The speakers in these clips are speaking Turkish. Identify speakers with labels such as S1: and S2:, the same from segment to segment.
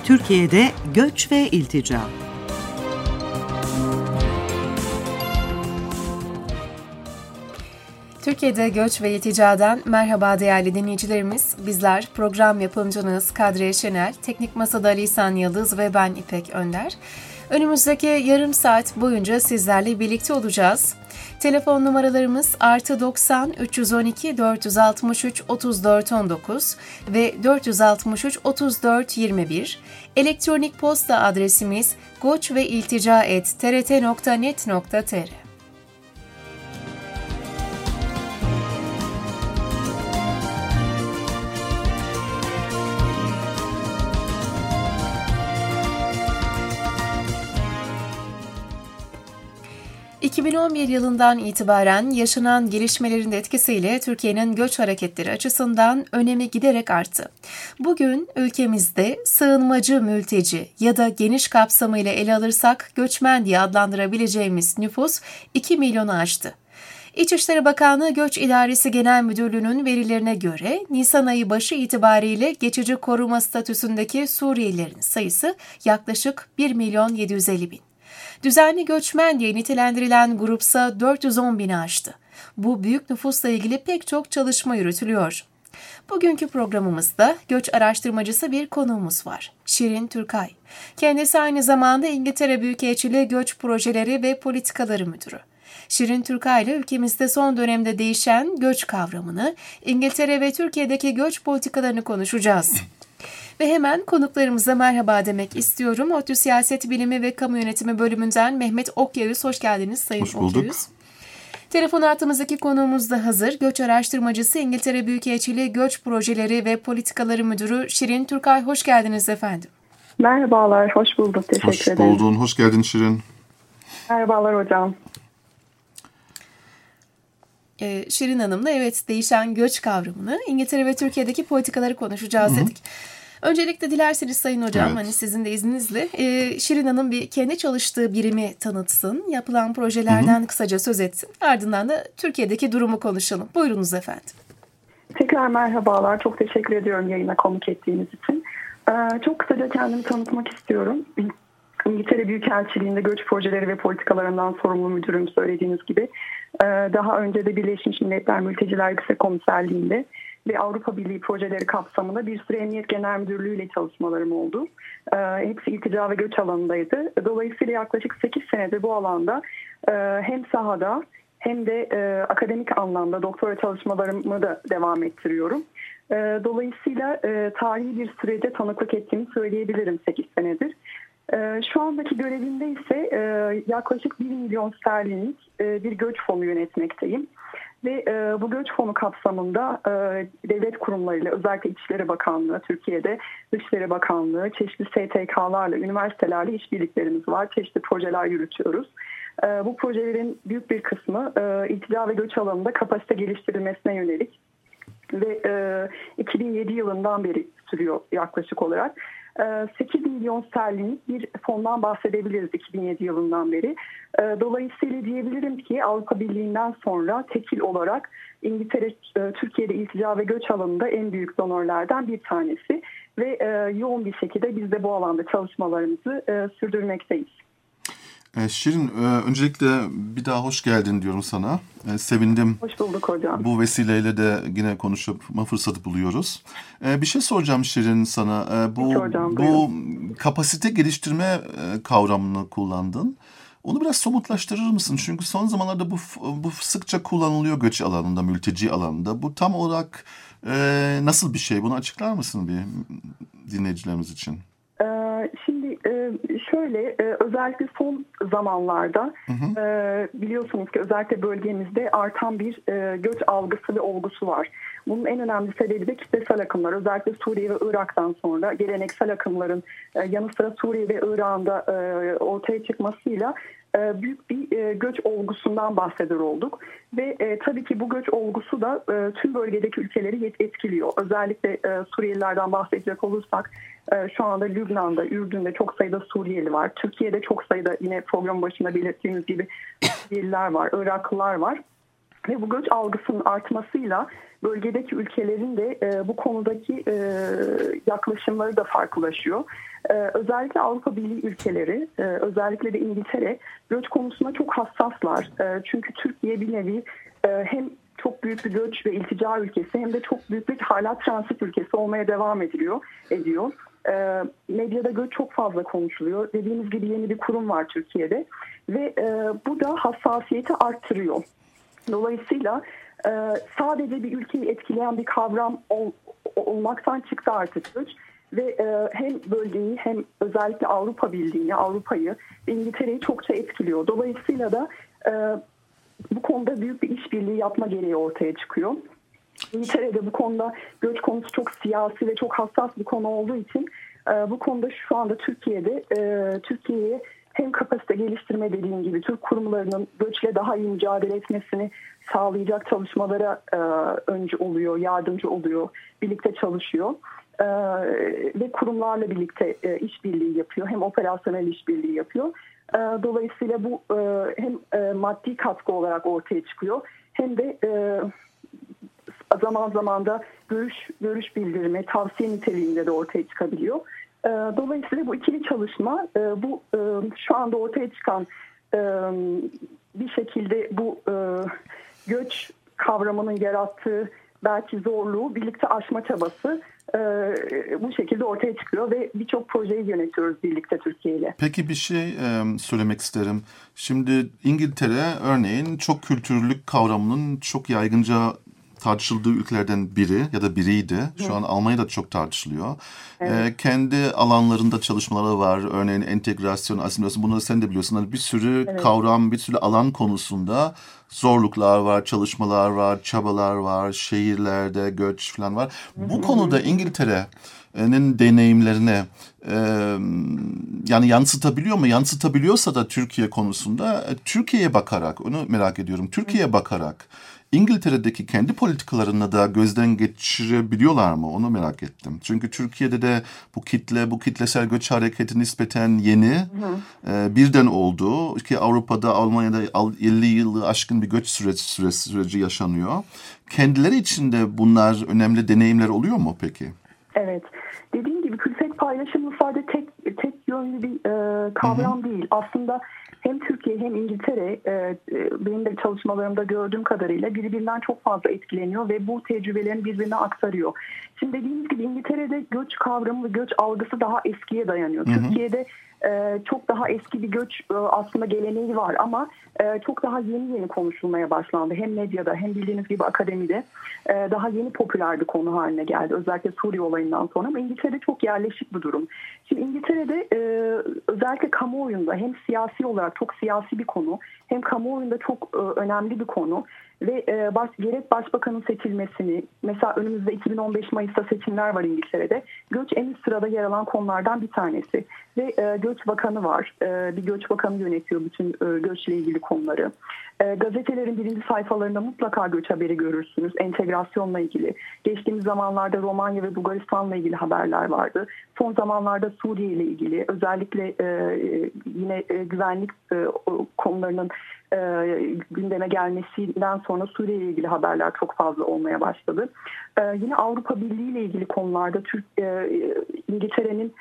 S1: Türkiye'de göç ve iltica.
S2: Türkiye'de göç ve ilticadan merhaba değerli dinleyicilerimiz. Bizler program yapımcınız Kadriye Şenel, teknik masada Lisan Yıldız ve ben İpek Önder. Önümüzdeki yarım saat boyunca sizlerle birlikte olacağız. Telefon numaralarımız +90 312 463 34 19 ve 463 34 21. Elektronik posta adresimiz goçveiltica@trt.net.tr. 2011 yılından itibaren yaşanan gelişmelerin etkisiyle Türkiye'nin göç hareketleri açısından önemi giderek arttı. Bugün ülkemizde sığınmacı, mülteci ya da geniş kapsamıyla ele alırsak göçmen diye adlandırabileceğimiz nüfus 2 milyonu aştı. İçişleri Bakanlığı Göç İdaresi Genel Müdürlüğü'nün verilerine göre Nisan ayı başı itibariyle geçici koruma statüsündeki Suriyelilerin sayısı yaklaşık 1.750.000. Düzenli göçmen diye nitelendirilen grupsa 410 bini aştı. Bu büyük nüfusla ilgili pek çok çalışma yürütülüyor. Bugünkü programımızda göç araştırmacısı bir konuğumuz var. Şirin Türkay. Kendisi aynı zamanda İngiltere Büyükelçiliği Göç Projeleri ve Politikaları Müdürü. Şirin Türkay ile ülkemizde son dönemde değişen göç kavramını, İngiltere ve Türkiye'deki göç politikalarını konuşacağız. Ve hemen konuklarımıza merhaba demek istiyorum. ODTÜ Siyaset Bilimi ve Kamu Yönetimi bölümünden Mehmet Okyayüz. Hoş geldiniz Sayın Okyayüz. Hoş bulduk. Telefon hattımızdaki konuğumuz da hazır. Göç araştırmacısı, İngiltere Büyükelçiliği Göç Projeleri ve Politikaları Müdürü Şirin Türkay. Hoş geldiniz efendim.
S3: Merhabalar, hoş bulduk. Teşekkür ederim.
S4: Hoş buldun, hoş geldin Şirin.
S3: Merhabalar hocam.
S2: Şirin Hanım'la değişen göç kavramını, İngiltere ve Türkiye'deki politikaları konuşacağız dedik. Öncelikle dilerseniz Sayın Hocam, sizin de izninizle Şirin Hanım kendi çalıştığı birimi tanıtsın, yapılan projelerden kısaca söz etsin. Ardından da Türkiye'deki durumu konuşalım. Buyurunuz efendim.
S3: Tekrar merhabalar, çok teşekkür ediyorum yayına konuk ettiğiniz için. Çok kısaca kendimi tanıtmak istiyorum. İngiltere Büyükelçiliği'nde göç projeleri ve politikalarından sorumlu müdürüm söylediğiniz gibi. Daha önce de Birleşmiş Milletler Mülteciler Yüksek Komiserliği'nde ve Avrupa Birliği projeleri kapsamında bir süre Emniyet Genel Müdürlüğü ile çalışmalarım oldu. Hepsi iltica ve göç alanındaydı. Dolayısıyla yaklaşık 8 senedir bu alanda hem sahada hem de akademik anlamda doktora çalışmalarımı da devam ettiriyorum. Dolayısıyla tarihi bir sürece tanıklık ettiğimi söyleyebilirim 8 senedir. Şu andaki görevimde ise yaklaşık 1 milyon sterlinlik bir göç fonu yönetmekteyim. Ve bu göç fonu kapsamında devlet kurumlarıyla, özellikle İçişleri Bakanlığı, Türkiye'de Dışişleri Bakanlığı, çeşitli STK'larla, üniversitelerle işbirliklerimiz var. Çeşitli projeler yürütüyoruz. Bu projelerin büyük bir kısmı iltica ve göç alanında kapasite geliştirilmesine yönelik. Ve 2007 yılından beri sürüyor yaklaşık olarak. 8 milyon sterlinlik bir fondan bahsedebiliriz 2007 yılından beri. Dolayısıyla diyebilirim ki Avrupa Birliği'nden sonra tekil olarak İngiltere, Türkiye'de iltica ve göç alanında en büyük donörlerden bir tanesi. Ve yoğun bir şekilde biz de bu alanda çalışmalarımızı sürdürmekteyiz.
S4: Şirin, öncelikle bir daha hoş geldin diyorum sana. Sevindim.
S3: Hoş bulduk hocam.
S4: Bu vesileyle de yine konuşma fırsatı buluyoruz. Bir şey soracağım Şirin sana. Bu kapasite geliştirme kavramını kullandın. Onu biraz somutlaştırır mısın? Çünkü son zamanlarda bu sıkça kullanılıyor göç alanında, mülteci alanında. Bu tam olarak nasıl bir şey? Bunu açıklar mısın bir dinleyicilerimiz için?
S3: Şimdi şöyle, özellikle son zamanlarda biliyorsunuz ki özellikle bölgemizde artan bir göç algısı ve olgusu var. Bunun en önemli sebebi de kitlesel akımlar. Özellikle Suriye ve Irak'tan sonra geleneksel akımların yanı sıra Suriye ve Irak'ın da ortaya çıkmasıyla büyük bir göç olgusundan bahseder olduk. Ve tabii ki bu göç olgusu da tüm bölgedeki ülkeleri etkiliyor. Özellikle Suriyelilerden bahsedecek olursak şu anda Lübnan'da, Ürdün'de çok sayıda Suriyeli var. Türkiye'de çok sayıda yine program başında belirttiğimiz gibi Suriyeliler var, Iraklılar var. Ve bu göç algısının artmasıyla bölgedeki ülkelerin de bu konudaki yaklaşımları da farklılaşıyor. Özellikle Avrupa Birliği ülkeleri, özellikle de İngiltere göç konusunda çok hassaslar. Çünkü Türkiye bir nevi hem çok büyük bir göç ve iltica ülkesi hem de çok büyük bir hala transit ülkesi olmaya devam ediyor. Medyada göç çok fazla konuşuluyor. Dediğimiz gibi yeni bir kurum var Türkiye'de ve bu da hassasiyeti arttırıyor. Dolayısıyla sadece bir ülkeyi etkileyen bir kavram olmaktan çıktı artık göç ve hem bölgeyi hem özellikle Avrupa Birliği'ni, Avrupa'yı ve İngiltere'yi çokça etkiliyor. Dolayısıyla da bu konuda büyük bir işbirliği yapma gereği ortaya çıkıyor. İngiltere'de bu konuda göç konusu çok siyasi ve çok hassas bir konu olduğu için bu konuda şu anda Türkiye'ye hem kapasite geliştirme dediğim gibi Türk kurumlarının göçle daha iyi mücadele etmesini sağlayacak çalışmalara öncü oluyor, yardımcı oluyor, birlikte çalışıyor. Ve kurumlarla birlikte işbirliği yapıyor. Hem operasyonel işbirliği yapıyor. Dolayısıyla bu hem maddi katkı olarak ortaya çıkıyor hem de zaman zaman da görüş bildirimi, tavsiye niteliğinde de ortaya çıkabiliyor. Dolayısıyla bu ikili çalışma bu şu anda ortaya çıkan bir şekilde bu göç kavramının yarattığı belki zorluğu birlikte aşma çabası bu şekilde ortaya çıkıyor ve birçok projeyi yönetiyoruz birlikte Türkiye ile.
S4: Peki bir şey söylemek isterim. Şimdi İngiltere örneğin çok kültürlülük kavramının çok yaygınca tartışıldığı ülkelerden biri ya da biriydi. Şu an Almanya'da çok tartışılıyor. Evet. Kendi alanlarında çalışmaları var. Örneğin entegrasyon, asimilasyon, bunları sen de biliyorsun. Yani bir sürü kavram, bir sürü alan konusunda zorluklar var, çalışmalar var, çabalar var, şehirlerde göç falan var. Bu konuda İngiltere'nin deneyimlerine yani yansıtabiliyor mu? Yansıtabiliyorsa da Türkiye konusunda Türkiye'ye bakarak, onu merak ediyorum. Türkiye'ye bakarak İngiltere'deki kendi politikalarını da gözden geçirebiliyorlar mı? Onu merak ettim. Çünkü Türkiye'de de bu kitlesel göç hareketi nispeten yeni birden oldu. Ki Avrupa'da, Almanya'da 50 yılı aşkın bir göç süreci yaşanıyor. Kendileri için de bunlar önemli deneyimler oluyor mu peki?
S3: Evet. Dediğim gibi külfet paylaşımı sadece tek yönlü bir kavram değil. Aslında hem Türkiye hem İngiltere benim de çalışmalarımda gördüğüm kadarıyla birbirinden çok fazla etkileniyor ve bu tecrübelerini birbirine aktarıyor. Şimdi dediğimiz gibi İngiltere'de göç kavramı ve göç algısı daha eskiye dayanıyor. Türkiye'de çok daha eski bir göç aslında geleneği var ama çok daha yeni konuşulmaya başlandı. Hem medyada hem bildiğiniz gibi akademide daha yeni popüler bir konu haline geldi. Özellikle Suriye olayından sonra ama İngiltere'de çok yerleşik bir durum. Şimdi İngiltere'de özellikle kamuoyunda hem siyasi olarak çok siyasi bir konu hem kamuoyunda çok önemli bir konu. Ve gerek başbakanın seçilmesini, mesela önümüzde 2015 Mayıs'ta seçimler var İngiltere'de. Göç en üst sırada yer alan konulardan bir tanesi. Ve göç bakanı var. Bir göç bakanı yönetiyor bütün göçle ilgili konuları. Gazetelerin birinci sayfalarında mutlaka göç haberi görürsünüz. Entegrasyonla ilgili. Geçtiğimiz zamanlarda Romanya ve Bulgaristan'la ilgili haberler vardı. Son zamanlarda Suriye ile ilgili özellikle yine güvenlik konularının gündeme gelmesinden sonra Suriye ile ilgili haberler çok fazla olmaya başladı. Yine Avrupa Birliği ile ilgili konularda İngiltere'nin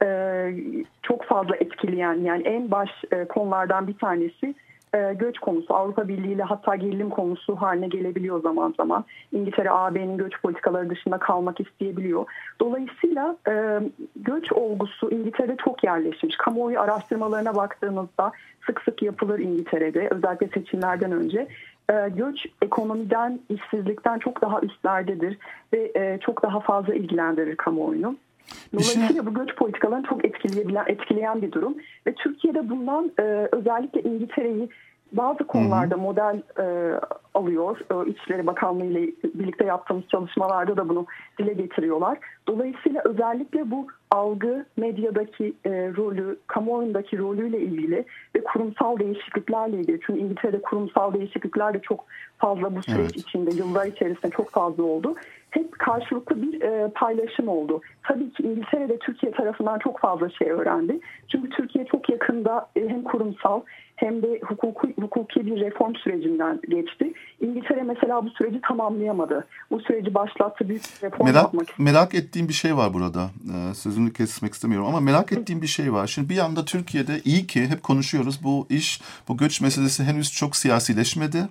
S3: çok fazla etkileyen yani en baş konulardan bir tanesi göç konusu. Avrupa Birliği ile hatta gerilim konusu haline gelebiliyor zaman zaman. İngiltere AB'nin göç politikaları dışında kalmak isteyebiliyor. Dolayısıyla göç olgusu İngiltere'de çok yerleşmiş. Kamuoyu araştırmalarına baktığınızda sık sık yapılır İngiltere'de özellikle seçimlerden önce. Göç ekonomiden, işsizlikten çok daha üstlerdedir ve çok daha fazla ilgilendirir kamuoyunu. Dolayısıyla bu göç politikalarını çok etkileyen bir durum ve Türkiye'de bundan özellikle İngiltere'yi bazı konularda model alıyor. İçişleri Bakanlığı ile birlikte yaptığımız çalışmalarda da bunu dile getiriyorlar. Dolayısıyla özellikle bu algı, medyadaki rolü, kamuoyundaki rolüyle ilgili ve kurumsal değişikliklerle ilgili. Çünkü İngiltere'de kurumsal değişiklikler de çok fazla bu süreç içinde, yıllar içerisinde çok fazla oldu. Hep karşılıklı bir paylaşım oldu. Tabii ki İngiltere'de Türkiye tarafından çok fazla şey öğrendi. Çünkü Türkiye çok yakında hem kurumsal hem de hukuki bir reform sürecinden geçti. İngiltere mesela bu süreci tamamlayamadı. Bu süreci başlattı, büyük bir reform yapmak istedi.
S4: Merak ettiğim bir şey var burada. Sözünü kesmek istemiyorum ama merak ettiğim bir şey var. Şimdi bir yanda Türkiye'de iyi ki hep konuşuyoruz. Bu göç meselesi henüz çok siyasileşmedi.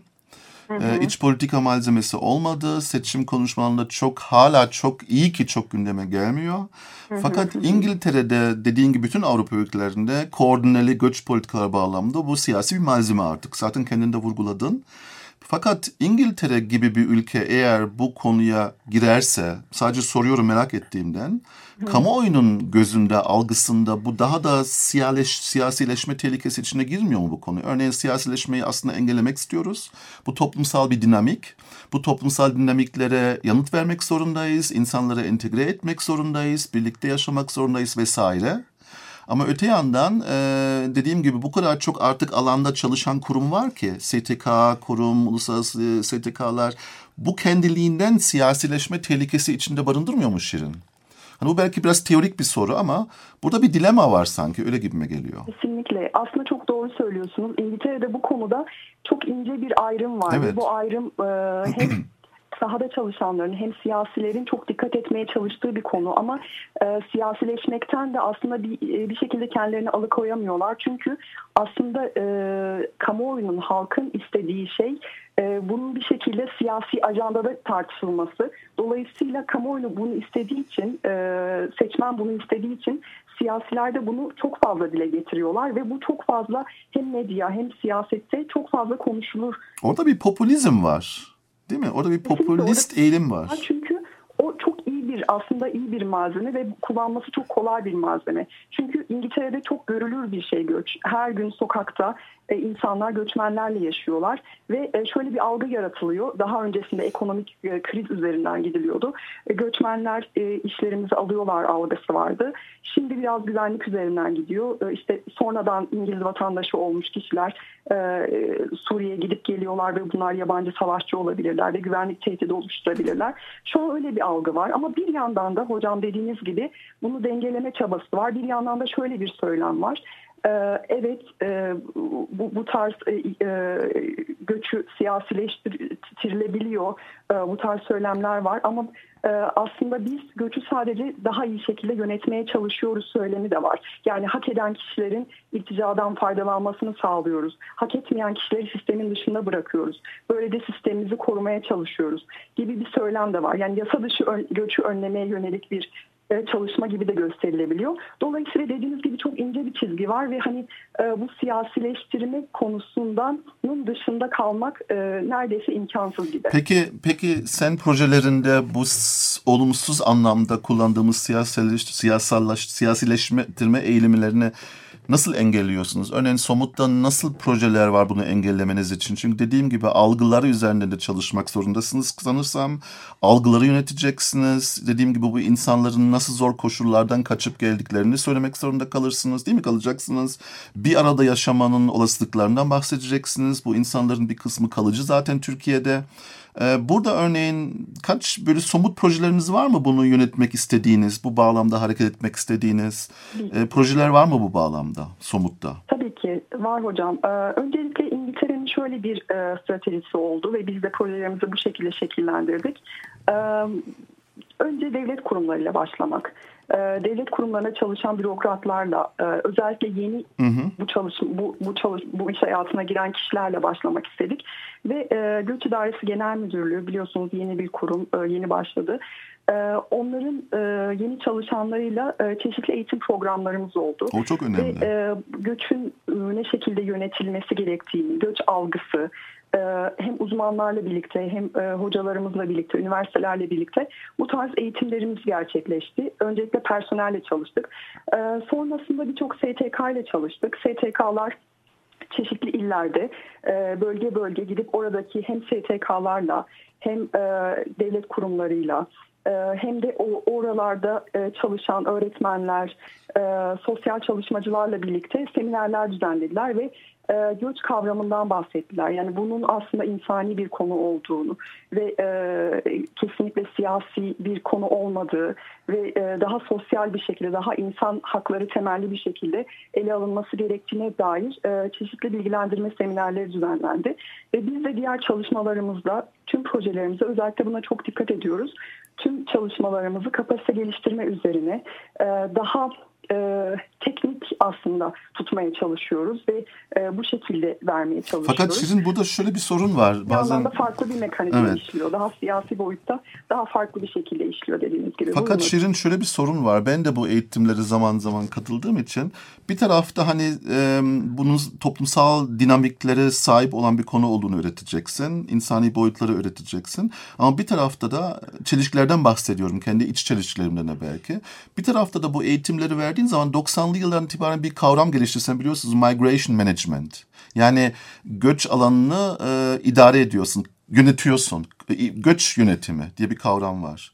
S4: İç politika malzemesi olmadı. Seçim konuşmalarında hala çok iyi ki çok gündeme gelmiyor. Fakat İngiltere'de dediğin gibi bütün Avrupa ülkelerinde koordineli göç politikaları bağlamında bu siyasi bir malzeme artık. Zaten kendin de vurguladın. Fakat İngiltere gibi bir ülke eğer bu konuya girerse, sadece soruyorum merak ettiğimden, kamuoyunun gözünde, algısında bu daha da siyasileşme tehlikesi içine girmiyor mu bu konu? Örneğin siyasileşmeyi aslında engellemek istiyoruz. Bu toplumsal bir dinamik. Bu toplumsal dinamiklere yanıt vermek zorundayız, insanları entegre etmek zorundayız, birlikte yaşamak zorundayız vesaire. Ama öte yandan dediğim gibi bu kadar çok artık alanda çalışan kurum var ki STK, kurum, uluslararası STK'lar bu kendiliğinden siyasileşme tehlikesi içinde barındırmıyor mu Şirin? Hani bu belki biraz teorik bir soru ama burada bir dilema var sanki öyle gibime geliyor.
S3: Kesinlikle. Aslında çok doğru söylüyorsunuz. İngiltere'de bu konuda çok ince bir ayrım var.
S4: Evet.
S3: Bu ayrım hem sahada çalışanların hem siyasilerin çok dikkat etmeye çalıştığı bir konu ama siyasileşmekten de aslında bir şekilde kendilerini alıkoyamıyorlar. Çünkü aslında kamuoyunun, halkın istediği şey bunun bir şekilde siyasi ajandada tartışılması. Dolayısıyla kamuoyu bunu istediği için, seçmen bunu istediği için siyasiler de bunu çok fazla dile getiriyorlar ve bu çok fazla hem medya hem siyasette çok fazla konuşulur.
S4: Orada bir popülizm var. Değil mi? Orada bir popülist eğilim var.
S3: Çünkü o çok aslında iyi bir malzeme ve kullanması çok kolay bir malzeme. Çünkü İngiltere'de çok görülür bir şey göç. Her gün sokakta insanlar göçmenlerle yaşıyorlar ve şöyle bir algı yaratılıyor. Daha öncesinde ekonomik kriz üzerinden gidiliyordu. Göçmenler işlerimizi alıyorlar algısı vardı. Şimdi biraz güvenlik üzerinden gidiyor. İşte sonradan İngiliz vatandaşı olmuş kişiler Suriye'ye gidip geliyorlar ve bunlar yabancı savaşçı olabilirler ve güvenlik tehdidi oluşturabilirler. Şu an öyle bir algı var ama bir yandan da hocam dediğiniz gibi bunu dengeleme çabası var. Bir yandan da şöyle bir söylem var. Evet, bu tarz göçü siyasileştirilebiliyor. Bu tarz söylemler var ama aslında biz göçü sadece daha iyi şekilde yönetmeye çalışıyoruz söylemi de var. Yani hak eden kişilerin ilticadan faydalanmasını sağlıyoruz. Hak etmeyen kişileri sistemin dışında bırakıyoruz. Böyle de sistemimizi korumaya çalışıyoruz gibi bir söylem de var. Yani yasa dışı göçü önlemeye yönelik bir çalışma gibi de gösterilebiliyor. Dolayısıyla dediğiniz gibi çok ince bir çizgi var ve hani bu siyasileştirme konusundan dışında kalmak neredeyse imkansız gibi.
S4: Peki sen projelerinde bu olumsuz anlamda kullandığımız siyasileştirme eğilimlerini nasıl engelliyorsunuz? Örneğin somutta nasıl projeler var bunu engellemeniz için? Çünkü dediğim gibi algıları üzerinde de çalışmak zorundasınız. Sanırsam algıları yöneteceksiniz. Dediğim gibi bu insanların nasıl zor koşullardan kaçıp geldiklerini söylemek zorunda kalırsınız. Değil mi? Kalacaksınız. Bir arada yaşamanın olasılıklarından bahsedeceksiniz. Bu insanların bir kısmı kalıcı zaten Türkiye'de. Burada örneğin kaç böyle somut projeleriniz var mı bunu yönetmek istediğiniz, bu bağlamda hareket etmek istediğiniz projeler var mı bu bağlamda, somutta?
S3: Tabii ki var hocam. Öncelikle İngiltere'nin şöyle bir stratejisi oldu ve biz de projelerimizi bu şekilde şekillendirdik. Önce devlet kurumlarıyla başlamak. Devlet kurumlarına çalışan bürokratlarla, özellikle yeni bu iş hayatına giren kişilerle başlamak istedik. Ve Göç İdaresi Genel Müdürlüğü biliyorsunuz yeni bir kurum, yeni başladı. Onların yeni çalışanlarıyla çeşitli eğitim programlarımız oldu.
S4: O çok önemli.
S3: Ve göçün ne şekilde yönetilmesi gerektiğini, göç algısı, hem uzmanlarla birlikte hem hocalarımızla birlikte, üniversitelerle birlikte bu tarz eğitimlerimiz gerçekleşti. Öncelikle personelle çalıştık. Sonrasında birçok STK ile çalıştık. STK'lar çeşitli illerde bölge bölge gidip oradaki hem STK'larla hem devlet kurumlarıyla hem de oralarda çalışan öğretmenler, sosyal çalışmacılarla birlikte seminerler düzenlediler ve göç kavramından bahsettiler. Yani bunun aslında insani bir konu olduğunu ve kesinlikle siyasi bir konu olmadığı ve daha sosyal bir şekilde, daha insan hakları temelli bir şekilde ele alınması gerektiğine dair çeşitli bilgilendirme seminerleri düzenlendi. Ve biz de diğer çalışmalarımızda, tüm projelerimizde özellikle buna çok dikkat ediyoruz. Tüm çalışmalarımızı kapasite geliştirme üzerine daha teknik aslında tutmaya çalışıyoruz ve bu şekilde vermeye çalışıyoruz.
S4: Fakat sizin burada şöyle bir sorun var.
S3: Bazen farklı bir mekanizma işliyor. Daha siyasi boyutta daha farklı bir şekilde işliyor dediğiniz gibi.
S4: Fakat Şirin şöyle bir sorun var. Ben de bu eğitimleri zaman zaman katıldığım için bir tarafta hani bunun toplumsal dinamiklere sahip olan bir konu olduğunu öğreteceksin. İnsani boyutları öğreteceksin. Ama bir tarafta da çelişkilerden bahsediyorum. Kendi iç çelişkilerimden de belki. Bir tarafta da bu eğitimleri verdiğin zaman 90'lı yıllardan itibaren bir kavram geliştirsen biliyorsunuz, migration management. Yani göç alanını idare ediyorsun, yönetiyorsun. Göç yönetimi diye bir kavram var.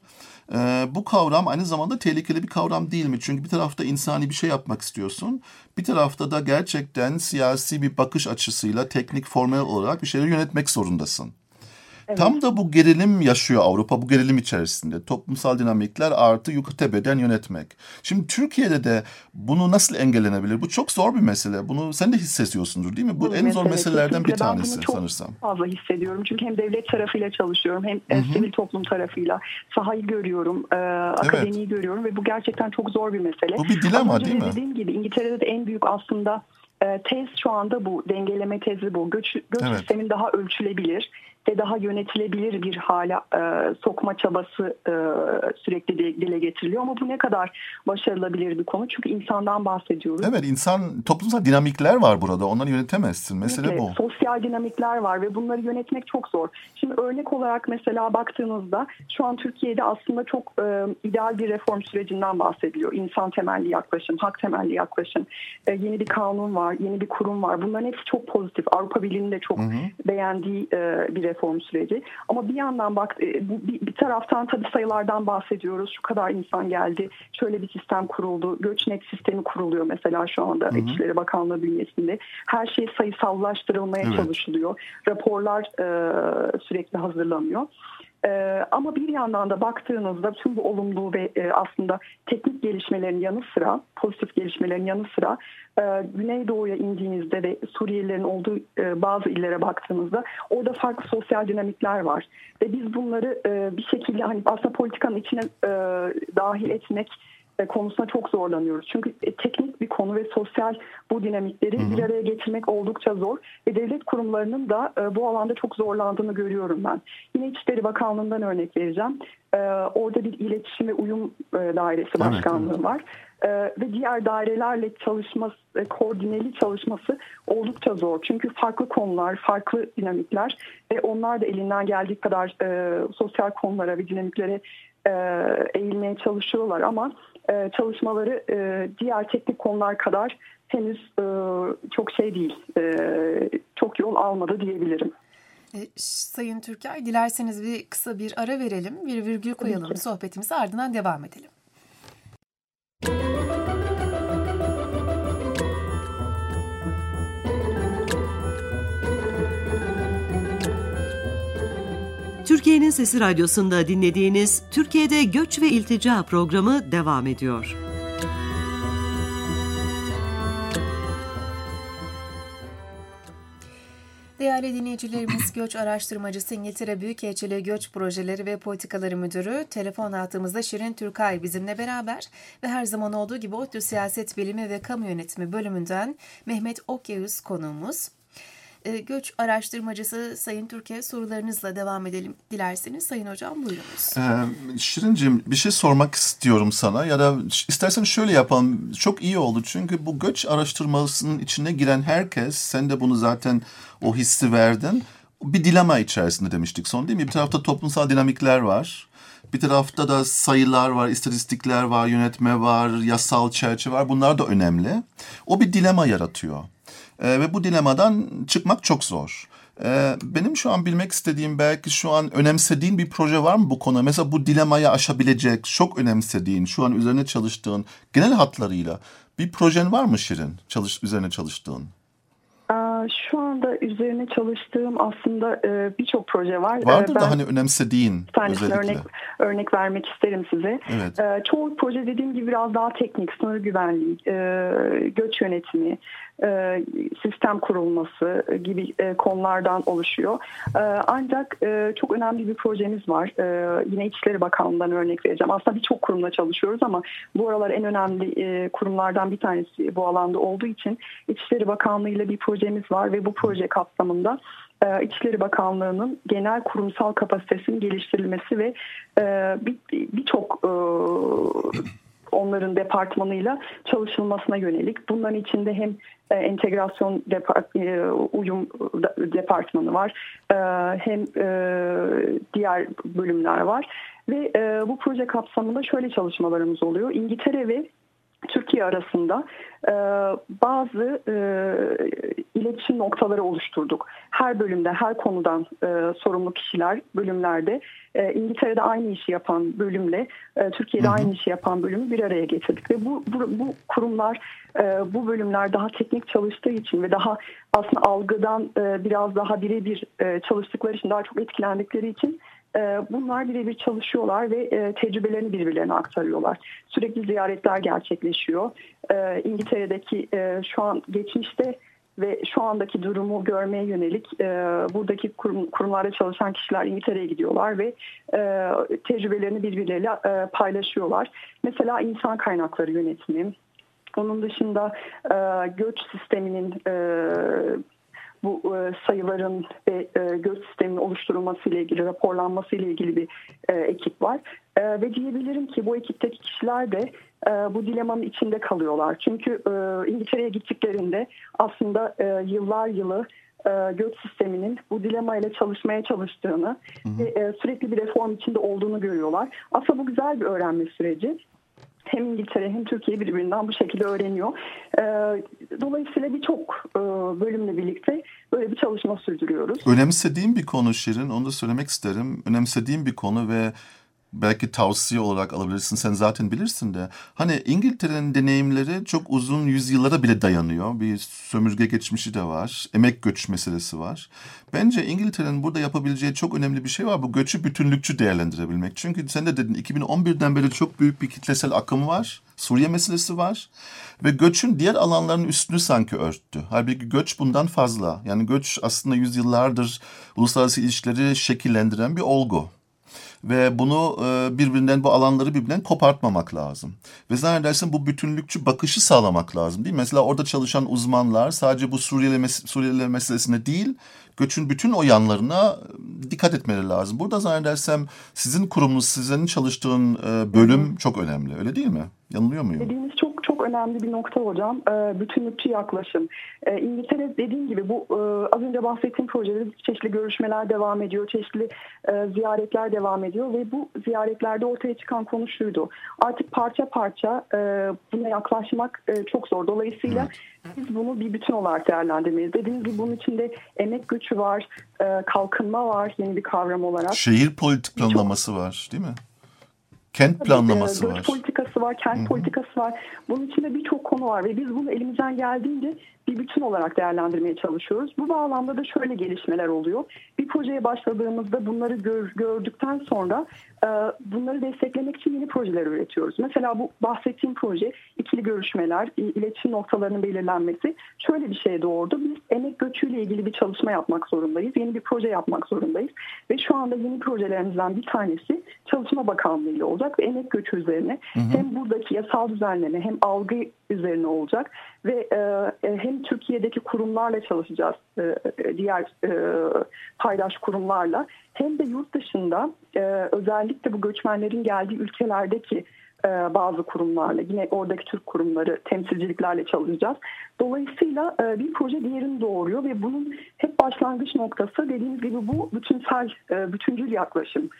S4: Bu kavram aynı zamanda tehlikeli bir kavram değil mi? Çünkü bir tarafta insani bir şey yapmak istiyorsun. Bir tarafta da gerçekten siyasi bir bakış açısıyla teknik, formel olarak bir şeyleri yönetmek zorundasın. Evet. Tam da bu gerilim yaşıyor Avrupa, bu gerilim içerisinde. Toplumsal dinamikler artı yukarı tepeden yönetmek. Şimdi Türkiye'de de bunu nasıl engellenebilir? Bu çok zor bir mesele. Bunu sen de hissediyorsundur değil mi? Bu en zor meselelerden bir tanesi sanırsam.
S3: Ben bunu çok fazla hissediyorum. Çünkü hem devlet tarafıyla çalışıyorum, hem sivil toplum tarafıyla sahayı görüyorum, akademiyi görüyorum ve bu gerçekten çok zor bir mesele.
S4: Bu bir dilema değil mi?
S3: Dediğim gibi İngiltere'de de en büyük aslında tez şu anda bu. Dengeleme tezi bu. Göç sistemin daha ölçülebilir ve daha yönetilebilir bir hale sokma çabası sürekli dile getiriliyor. Ama bu ne kadar başarılabilir bir konu? Çünkü insandan bahsediyoruz.
S4: Evet, toplumsal dinamikler var burada. Onları yönetemezsin. Mesele bu.
S3: Sosyal dinamikler var ve bunları yönetmek çok zor. Şimdi örnek olarak mesela baktığınızda şu an Türkiye'de aslında çok ideal bir reform sürecinden bahsediliyor. İnsan temelli yaklaşım, hak temelli yaklaşım. Yeni bir kanun var, yeni bir kurum var. Bunların hepsi çok pozitif. Avrupa Birliği'nin de çok beğendiği bir reform süreci. Ama bir yandan bir taraftan tabii sayılardan bahsediyoruz. Şu kadar insan geldi. Şöyle bir sistem kuruldu. Göçnek sistemi kuruluyor mesela şu anda İçişleri Bakanlığı bünyesinde. Her şey sayısallaştırılmaya çalışılıyor. Raporlar sürekli hazırlanıyor. Ama bir yandan da baktığınızda tüm bu olumlu ve aslında teknik gelişmelerin yanı sıra, pozitif gelişmelerin yanı sıra Güneydoğu'ya indiğinizde ve Suriyelilerin olduğu bazı illere baktığınızda orada farklı sosyal dinamikler var. Ve biz bunları bir şekilde hani aslında politikanın içine dahil etmek konusunda çok zorlanıyoruz. Çünkü teknik bir konu ve sosyal bu dinamikleri bir araya getirmek oldukça zor. Ve devlet kurumlarının da bu alanda çok zorlandığını görüyorum ben. Yine İçişleri Bakanlığı'ndan örnek vereceğim. Orada bir iletişim ve uyum dairesi başkanlığı var. Ve diğer dairelerle koordineli çalışması oldukça zor. Çünkü farklı konular, farklı dinamikler ve onlar da elinden geldiği kadar sosyal konulara ve dinamiklere eğilmeye çalışıyorlar ama çalışmaları diğer teknik konular kadar henüz çok şey değil, çok yol almadı diyebilirim.
S2: Sayın Türker, dilerseniz kısa bir ara verelim, bir virgül koyalım sohbetimize, ardından devam edelim.
S1: Türkiye'nin Sesi Radyosu'nda dinlediğiniz Türkiye'de Göç ve İltica programı devam ediyor.
S2: Değerli dinleyicilerimiz, göç araştırmacısı İngiltere Büyükelçiliği Göç Projeleri ve Politikaları Müdürü telefon hattımızda Şirin Türkay bizimle beraber ve her zaman olduğu gibi ODTÜ Siyaset Bilimi ve Kamu Yönetimi bölümünden Mehmet Okyağız konuğumuz. Göç araştırmacısı Sayın Türkiye, sorularınızla devam edelim dilerseniz. Sayın Hocam buyurunuz.
S4: Şirincim, bir şey sormak istiyorum sana ya da istersen şöyle yapalım. Çok iyi oldu çünkü bu göç araştırmasının içine giren herkes, sen de bunu zaten o hissi verdin. Bir dilema içerisinde demiştik son değil mi? Bir tarafta toplumsal dinamikler var. Bir tarafta da sayılar var, istatistikler var, yönetme var, yasal çerçeve var. Bunlar da önemli. O bir dilema yaratıyor. Ve bu dilemadan çıkmak çok zor. Benim şu an bilmek istediğim, belki şu an önemsediğin bir proje var mı bu konu? Mesela bu dilemayı aşabilecek, çok önemsediğin, şu an üzerine çalıştığın, genel hatlarıyla bir projen var mı Şirin? Üzerine çalıştığın.
S3: Şu anda üzerine çalıştığım aslında birçok proje var.
S4: Vardır da hani önemsediğin özellikle.
S3: Örnek vermek isterim size.
S4: Evet.
S3: Çoğu proje dediğim gibi biraz daha teknik, sınır güvenliği, göç yönetimi, sistem kurulması gibi konulardan oluşuyor. Ancak çok önemli bir projemiz var. Yine İçişleri Bakanlığı'ndan örnek vereceğim. Aslında birçok kurumla çalışıyoruz ama bu aralar en önemli kurumlardan bir tanesi bu alanda olduğu için İçişleri Bakanlığı ile bir projemiz var ve bu proje kapsamında İçişleri Bakanlığı'nın genel kurumsal kapasitesinin geliştirilmesi ve birçok onların departmanıyla çalışılmasına yönelik. Bunların içinde hem entegrasyon uyum departmanı var hem diğer bölümler var ve bu proje kapsamında şöyle çalışmalarımız oluyor. İngiltere ve Türkiye arasında bazı iletişim noktaları oluşturduk. Her bölümde, her konudan sorumlu kişiler bölümlerde İngiltere'de aynı işi yapan bölümle Türkiye'de aynı işi yapan bölümü bir araya getirdik. Ve bu kurumlar, bu bölümler daha teknik çalıştığı için ve daha aslında algıdan biraz daha birebir çalıştıkları için, daha çok etkilendikleri için bunlar birebir çalışıyorlar ve tecrübelerini birbirlerine aktarıyorlar. Sürekli ziyaretler gerçekleşiyor. İngiltere'deki şu an geçmişte ve şu andaki durumu görmeye yönelik buradaki kurumlarda çalışan kişiler İngiltere'ye gidiyorlar ve tecrübelerini birbirleriyle paylaşıyorlar. Mesela insan kaynakları yönetimi, onun dışında göç sisteminin bu sayıların ve göç sisteminin oluşturulması ile ilgili, raporlanması ile ilgili bir ekip var. Ve diyebilirim ki bu ekipteki kişiler de bu dilemanın içinde kalıyorlar. Çünkü İngiltere'ye gittiklerinde aslında yıllar yılı göç sisteminin bu dilemayla çalışmaya çalıştığını ve sürekli bir reform içinde olduğunu görüyorlar. Aslında bu güzel bir öğrenme süreci. Hem İngiltere hem Türkiye birbirinden bu şekilde öğreniyor. Dolayısıyla birçok bölümle birlikte böyle bir çalışma sürdürüyoruz.
S4: Önemsediğim bir konu Şirin, onu da söylemek isterim. Önemsediğim bir konu ve belki tavsiye olarak alabilirsin, sen zaten bilirsin de. Hani İngiltere'nin deneyimleri çok uzun yüzyıllara bile dayanıyor. Bir sömürge geçmişi de var. Emek göç meselesi var. Bence İngiltere'nin burada yapabileceği çok önemli bir şey var. Bu göçü bütünlükçü değerlendirebilmek. Çünkü sen de dedin 2011'den beri çok büyük bir kitlesel akım var. Suriye meselesi var. Ve göçün diğer alanların üstünü sanki örttü. Halbuki göç bundan fazla. Yani göç aslında yüzyıllardır uluslararası ilişkileri şekillendiren bir olgu. Ve bunu bu alanları birbirinden kopartmamak lazım. Ve zannedersem bu bütünlükçü bakışı sağlamak lazım değil mi? Mesela orada çalışan uzmanlar sadece bu Suriyeliler meselesine değil, göçün bütün o yanlarına dikkat etmeleri lazım. Burada zannedersem sizin kurumunuz, sizin çalıştığın bölüm çok önemli. Öyle değil mi? Yanılıyor muyum?
S3: Dediğiniz çok önemli bir nokta hocam. Bütünlükçü yaklaşım. İngiltere dediğim gibi bu az önce bahsettiğim projede çeşitli görüşmeler devam ediyor. Çeşitli ziyaretler devam ediyor ve bu ziyaretlerde ortaya çıkan konu şuydu. Artık parça parça buna yaklaşmak çok zor. Dolayısıyla biz bunu bir bütün olarak değerlendirmeliyiz. Dediğiniz gibi bunun içinde emek göçü var, kalkınma var yeni bir kavram olarak.
S4: Şehir politik planlaması var değil mi? Kent planlaması var.
S3: Göç politikası var, kent politikası var. Bunun içinde birçok konu var ve biz bunu elimizden geldiğince bir bütün olarak değerlendirmeye çalışıyoruz. Bu bağlamda da şöyle gelişmeler oluyor. Bir projeye başladığımızda bunları gördükten sonra bunları desteklemek için yeni projeler üretiyoruz. Mesela bu bahsettiğim proje ikili görüşmeler, iletişim noktalarının belirlenmesi şöyle bir şey doğurdu. Biz emek göçüyle ilgili bir çalışma yapmak zorundayız. Yeni bir proje yapmak zorundayız. Ve şu anda yeni projelerimizden bir tanesi Çalışma Bakanlığı ile olacak ve emek göçü üzerine hem buradaki yasal düzenleme hem algı üzerine olacak ve hem Türkiye'deki kurumlarla çalışacağız, diğer paydaş kurumlarla, hem de yurt dışında özellikle bu göçmenlerin geldiği ülkelerdeki bazı kurumlarla, yine oradaki Türk kurumları, temsilciliklerle çalışacağız. Dolayısıyla bir proje diğerini doğuruyor ve bunun hep başlangıç noktası dediğimiz gibi bu bütüncül yaklaşım.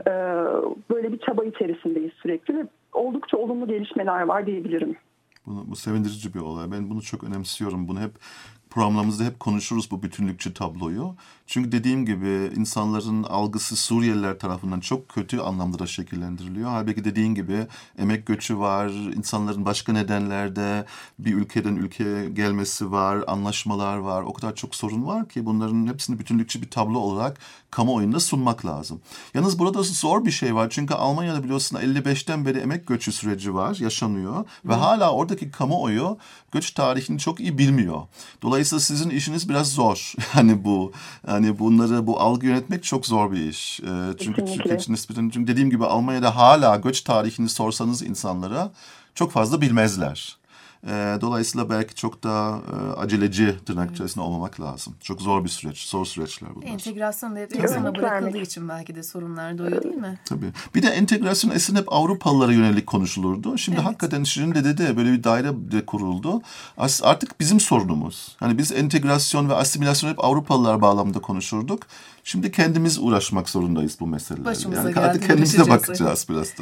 S3: Böyle bir çaba içerisindeyiz sürekli ve oldukça olumlu gelişmeler var diyebilirim.
S4: Bu sevindirici bir olay. Ben bunu çok önemsiyorum. Bunu hep programlarımızda hep konuşuruz bu bütünlükçü tabloyu. Çünkü dediğim gibi insanların algısı Suriyeliler tarafından çok kötü anlamda da şekillendiriliyor. Halbuki dediğin gibi emek göçü var, insanların başka nedenlerde bir ülkeden ülkeye gelmesi var, anlaşmalar var. O kadar çok sorun var ki bunların hepsini bütünlükçü bir tablo olarak kamuoyunda sunmak lazım. Yalnız burada zor bir şey var. Çünkü Almanya'da biliyorsun 55'ten beri emek göçü süreci var, yaşanıyor. Ve hala oradaki kamuoyu göç tarihini çok iyi bilmiyor. Dolayısıyla sizin işiniz biraz zor. Yani bu algı yönetmek çok zor bir iş. Çünkü Türkiye için nispeten, çünkü dediğim gibi Almanya'da hala göç tarihini sorsanız insanlara çok fazla bilmezler. Dolayısıyla belki çok daha aceleci tırnak içerisinde olmamak lazım. Çok zor bir süreç, zor süreçler bunlar.
S2: Entegrasyon da hep sona bırakıldığı için belki de sorunlar doğuyor değil mi?
S4: Tabii. Bir de entegrasyon eskiden hep Avrupalılara yönelik konuşulurdu. Şimdi hakikaten Şirin de dedi, böyle bir daire de kuruldu. Artık bizim sorunumuz. Hani biz entegrasyon ve asimilasyon hep Avrupalılar bağlamında konuşurduk. Şimdi kendimiz uğraşmak zorundayız bu meselelerle.
S2: Başımıza
S4: yani artık kendimize bakacağız biraz da.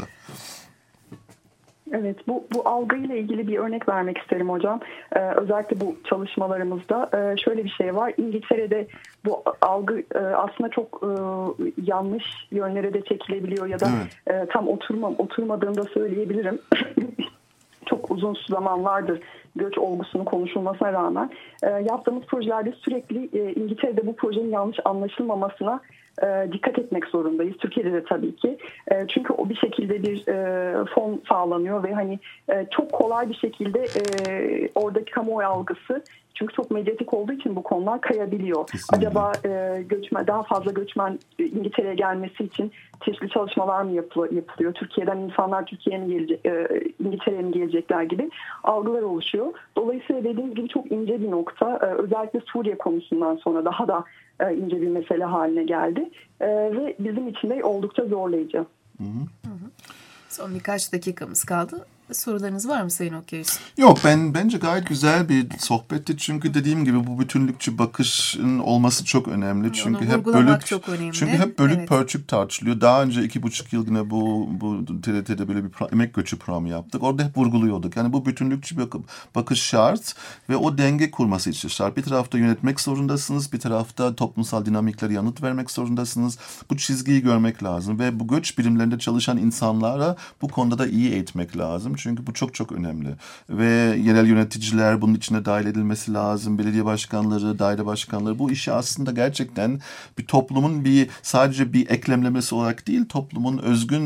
S3: Evet, bu algıyla ilgili bir örnek vermek isterim hocam. Özellikle bu çalışmalarımızda şöyle bir şey var. İngiltere'de bu algı aslında çok yanlış yönlere de çekilebiliyor ya da tam oturmadığını da söyleyebilirim. Çok uzun zaman vardır göç olgusunu konuşulmasına rağmen yaptığımız projelerde sürekli İngiltere'de bu projenin yanlış anlaşılmamasına dikkat etmek zorundayız. Türkiye'de de tabii ki. Çünkü o bir şekilde bir fon sağlanıyor ve hani çok kolay bir şekilde oradaki kamuoyu algısı, çünkü çok medyatik olduğu için bu konular kayabiliyor. Kesinlikle. Acaba daha fazla göçmen İngiltere'ye gelmesi için çeşitli çalışmalar mı yapılıyor? Türkiye'den insanlar İngiltere'ye mi gelecekler gibi algılar oluşuyor. Dolayısıyla dediğimiz gibi çok ince bir nokta. Özellikle Suriye konusundan sonra daha da ince bir mesele haline geldi. Ve bizim için de oldukça zorlayıcı.
S4: Hı hı.
S2: Son birkaç dakikamız kaldı. Sorularınız var mı Sayın Okyayüz?
S4: Yok, bence gayet güzel bir sohbetti. Çünkü dediğim gibi bu bütünlükçü bakışın olması çok önemli. Çünkü hep bölük pörçük tartışılıyor. Daha önce 2,5 yıl yine bu TRT'de böyle bir emek göçü programı yaptık. Orada hep vurguluyorduk. Yani bu bütünlükçü bir bakış şart ve o denge kurması için şart. Bir tarafta yönetmek zorundasınız. Bir tarafta toplumsal dinamiklere yanıt vermek zorundasınız. Bu çizgiyi görmek lazım ve bu göç birimlerinde çalışan insanlara bu konuda da iyi eğitmek lazım. Çünkü bu çok çok önemli. Ve yerel yöneticiler bunun içine dahil edilmesi lazım. Belediye başkanları, daire başkanları, bu işi aslında gerçekten bir toplumun sadece bir eklemlemesi olarak değil, toplumun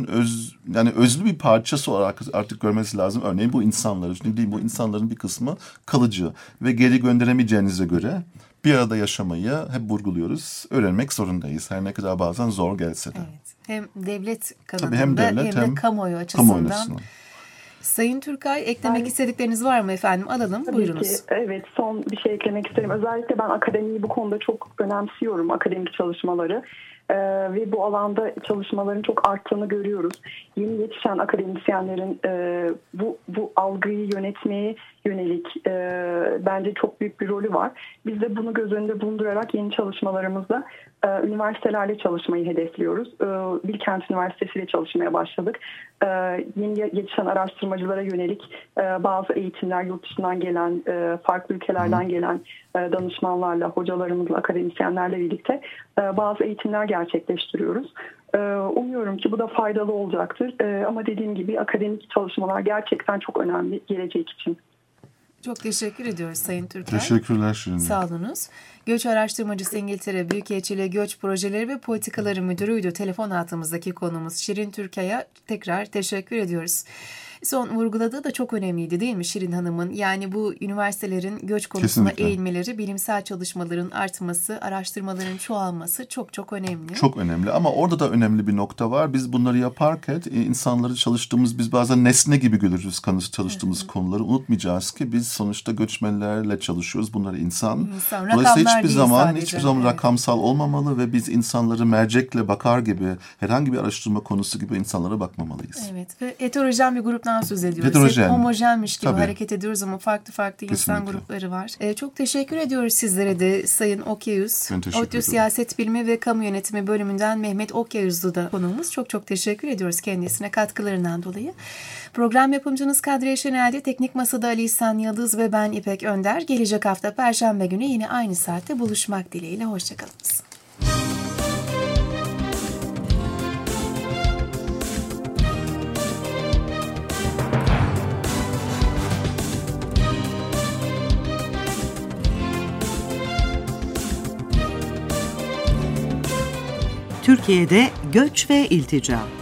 S4: özlü bir parçası olarak artık görmesi lazım. Örneğin bu insanları. Çünkü bu insanların bir kısmı kalıcı ve geri gönderemeyeceğinize göre bir arada yaşamayı hep vurguluyoruz. Öğrenmek zorundayız. Her ne kadar bazen zor gelse de.
S2: Evet. Hem devlet kanadında hem de kamuoyu açısından. Sayın Türkay, eklemek istedikleriniz var mı efendim? Alalım,
S3: tabii
S2: buyurunuz.
S3: Ki, evet, son bir şey eklemek isterim. Özellikle ben akademiyi bu konuda çok önemsiyorum, akademik çalışmaları. Ve bu alanda çalışmaların çok arttığını görüyoruz. Yeni yetişen akademisyenlerin bu algıyı yönetmeye yönelik bence çok büyük bir rolü var. Biz de bunu göz önünde bulundurarak yeni çalışmalarımızda üniversitelerle çalışmayı hedefliyoruz. Bilkent Üniversitesi ile çalışmaya başladık. Yeni yetişen araştırmacılara yönelik bazı eğitimler, yurt dışından gelen, farklı ülkelerden gelen danışmanlarla, hocalarımızla, akademisyenlerle birlikte bazı eğitimler gerçekleştiriyoruz. Umuyorum ki bu da faydalı olacaktır. Ama dediğim gibi akademik çalışmalar gerçekten çok önemli gelecek için.
S2: Çok teşekkür ediyoruz Sayın Türkay.
S4: Teşekkürler Şirin.
S2: Sağ olunuz. Göç Araştırmacısı İngiltere Büyükelçiliği Göç Projeleri ve Politikaları Müdürü'ydü. Telefon hattımızdaki konumuz Şirin Türkay'a tekrar teşekkür ediyoruz. Son vurguladığı da çok önemliydi değil mi Şirin Hanım'ın? Yani bu üniversitelerin göç konusuna eğilmeleri, bilimsel çalışmaların artması, araştırmaların çoğalması çok çok önemli.
S4: Çok önemli ama orada da önemli bir nokta var. Biz bunları yaparken insanları biz bazen nesne gibi görürüz çalıştığımız konuları. Unutmayacağız ki biz sonuçta göçmenlerle çalışıyoruz. Bunlar insan. Dolayısıyla hiçbir zaman rakamsal olmamalı ve biz insanları mercekle bakar gibi, herhangi bir araştırma konusu gibi insanlara bakmamalıyız.
S2: Evet ve heterojen bir gruptan gruptan söz ediyoruz.
S4: Heterojen.
S2: Hep homojenmiş gibi
S4: Tabii.
S2: hareket ediyoruz ama farklı insan
S4: Kesinlikle.
S2: grupları var. Çok teşekkür ediyoruz sizlere de Sayın Okyayüz.
S4: Ben teşekkür
S2: ODTÜ
S4: ederim.
S2: Siyaset Bilimi ve Kamu Yönetimi bölümünden Mehmet Okyayüz'du da konuğumuz. Çok teşekkür ediyoruz kendisine katkılarından dolayı. Program yapımcınız Kadriye Şenel'de, teknik masada Ali İhsan Yıldız ve ben İpek Önder. Gelecek hafta Perşembe günü yine aynı saatte buluşmak dileğiyle. Hoşçakalınız.
S1: Türkiye'de göç ve iltica.